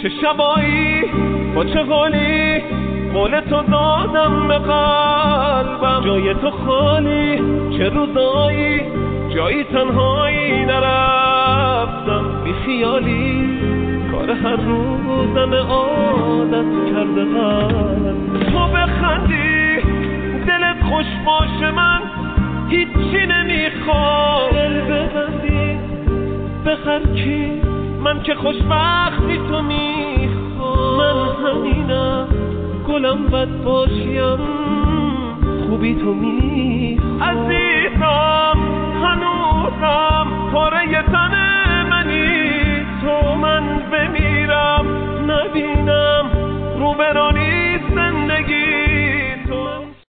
چه شبایی با چه حالی قول تو دادم به قلبم، جای تو خالی چه روزایی جایی تنهایی نرفتم، بی خیالی کار هر روزم عادت کرده قلب. تو بخندی دلت خوش باشه من هیچی نمیخوام، دل ببندی بخر کی من که خوشبختی تو میخوام، من همینم گلم بد باشیم خوبی تو میخوام.